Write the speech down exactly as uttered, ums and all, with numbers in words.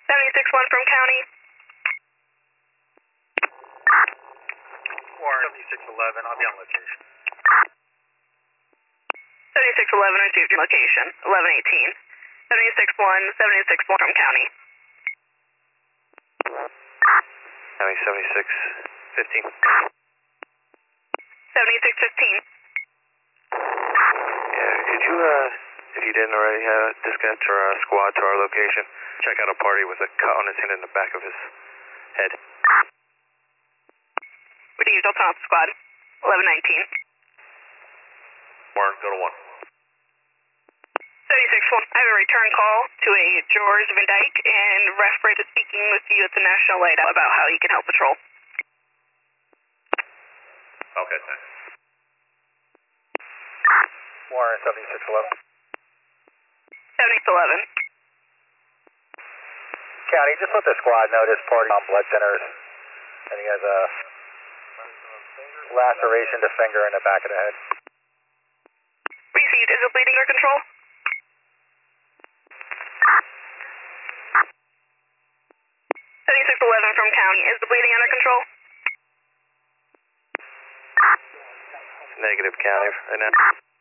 seventy-six one from county. Warren, seventy-six eleven, I'll be on location. seventy-six eleven received your location, eleven eighteen. seventy-six one, seventy-six one from county. County seventy-six fifteen. seventy-six fifteen. Yeah, could you, uh, if you didn't already, uh, dispatch our uh, squad to our location? Check out a party with a cut on his hand in the back of his head. What do you tell Top Squad? eleven nineteen. Warren, go to one. seventy-six one, I have a return call to a George Van Dyke, and reference is speaking with you at the National Light about how he can help patrol. Okay, thanks. Warren, seventy-six eleven. seventy-six eleven. County, just let the squad know this party on blood centers, and he has a laceration to finger in the back of the head. Received. Is it bleeding under control? seventy-six eleven from county. Is the bleeding under control? Negative, County, right now.